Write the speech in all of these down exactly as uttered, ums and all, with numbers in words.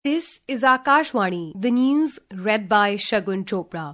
This is Akashvani, the news read by Shagun Chopra.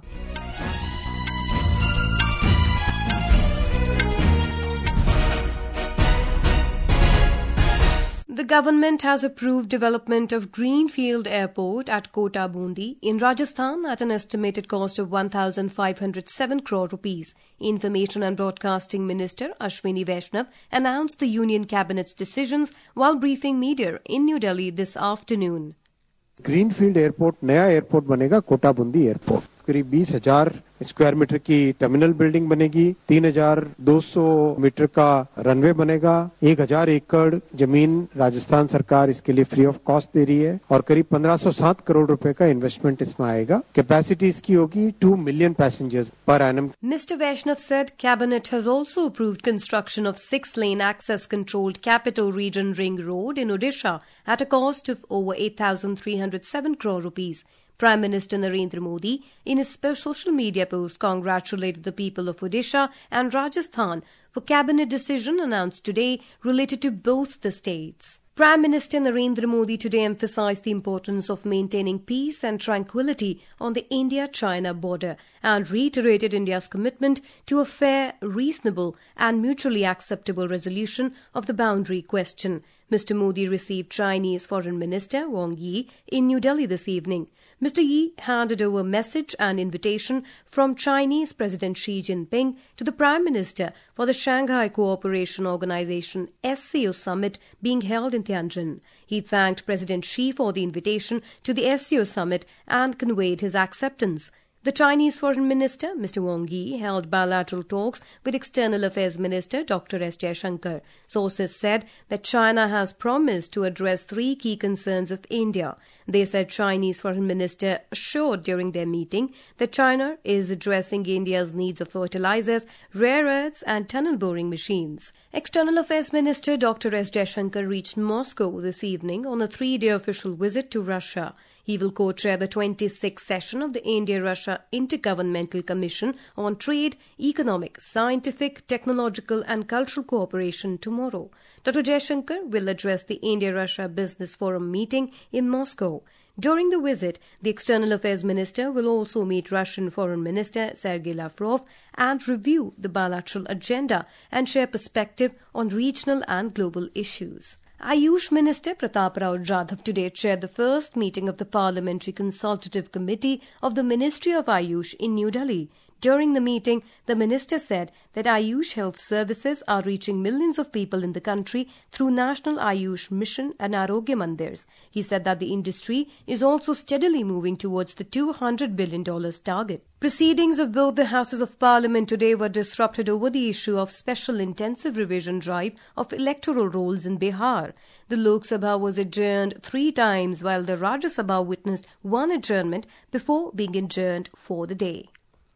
The government has approved development of Greenfield Airport at Kota Bundi in Rajasthan at an estimated cost of one thousand five hundred seven crore rupees. Information and Broadcasting Minister Ashwini Vaishnav announced the Union Cabinet's decisions while briefing media in New Delhi this afternoon. Greenfield airport नया airport बनेगा Kota Bundi airport करीब बीस हजार square metre की terminal building बनेगी, तीन हजार दो सौ मीटर का रनवे बनेगा, एक हजार एकड़ जमीन राजस्थान सरकार इसके लिए फ्री ऑफ कॉस्ट दे रही है और करीब पंद्रह सौ सात करोड़ रुपए का इन्वेस्टमेंट इसमें आएगा. कैपेसिटी इसकी होगी two million passengers per annum. Mister Vaishnav said Cabinet has also approved construction of six-lane access-controlled Capital Region Ring Road in Odisha at a cost of over eight thousand three hundred seven crore rupees. Prime Minister Narendra Modi, in his social media post, congratulated the people of Odisha and Rajasthan for cabinet decision announced today related to both the states. Prime Minister Narendra Modi today emphasized the importance of maintaining peace and tranquility on the India-China border and reiterated India's commitment to a fair, reasonable and mutually acceptable resolution of the boundary question. Mister Modi received Chinese Foreign Minister Wang Yi in New Delhi this evening. Mister Yi handed over a message and invitation from Chinese President Xi Jinping to the Prime Minister for the Shanghai Cooperation Organization S C O summit being held in Tianjin. He thanked President Xi for the invitation to the S C O summit and conveyed his acceptance. The Chinese Foreign Minister, Mister Wang Yi, held bilateral talks with External Affairs Minister Doctor S Jaishankar. Sources said that China has promised to address three key concerns of India. They said Chinese Foreign Minister assured during their meeting that China is addressing India's needs of fertilizers, rare earths and tunnel boring machines. External Affairs Minister Doctor S Jaishankar reached Moscow this evening on a three-day official visit to Russia. He will co-chair the twenty-sixth session of the India-Russia Intergovernmental Commission on Trade, Economic, Scientific, Technological and Cultural Cooperation tomorrow. Doctor Jaishankar will address the India-Russia Business Forum meeting in Moscow. During the visit, the External Affairs Minister will also meet Russian Foreign Minister Sergei Lavrov and review the bilateral agenda and share perspective on regional and global issues. Ayush Minister Pratap Rao Jadhav today chaired the first meeting of the Parliamentary Consultative Committee of the Ministry of Ayush in New Delhi. During the meeting, the minister said that Ayush health services are reaching millions of people in the country through National Ayush Mission and Arogya Mandirs. He said that the industry is also steadily moving towards the two hundred billion dollars target. Proceedings of both the Houses of Parliament today were disrupted over the issue of special intensive revision drive of electoral rolls in Bihar. The Lok Sabha was adjourned three times while the Rajya Sabha witnessed one adjournment before being adjourned for the day.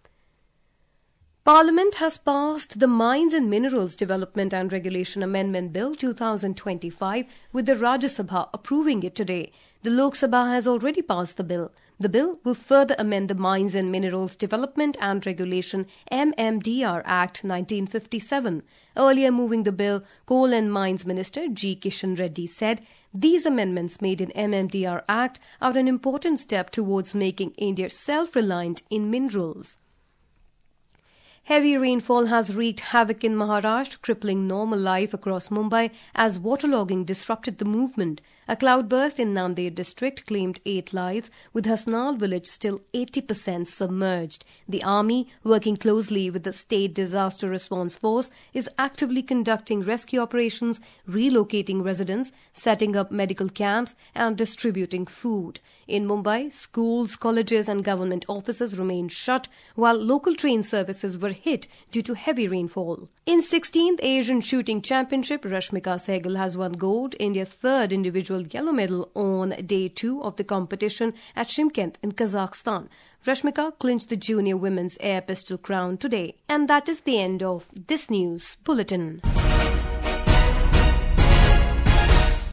Parliament has passed the Mines and Minerals Development and Regulation Amendment Bill two thousand twenty-five with the Rajya Sabha approving it today. The Lok Sabha has already passed the bill. The bill will further amend the Mines and Minerals Development and Regulation M M D R Act nineteen fifty-seven. Earlier moving the bill, Coal and Mines Minister G. Kishan Reddy said these amendments made in M M D R Act are an important step towards making India self-reliant in minerals. Heavy rainfall has wreaked havoc in Maharashtra, crippling normal life across Mumbai as waterlogging disrupted the movement. A cloudburst in Nanded district claimed eight lives, with Hasnal village still eighty percent submerged. The army, working closely with the State Disaster Response Force, is actively conducting rescue operations, relocating residents, setting up medical camps and distributing food. In Mumbai, schools, colleges and government offices remained shut, while local train services were hit due to heavy rainfall. In sixteenth Asian Shooting Championship, Rashmika Sehgal has won gold, India's third individual yellow medal on day two of the competition at Shymkent in Kazakhstan. Rashmika clinched the junior women's air pistol crown today. And that is the end of this news bulletin.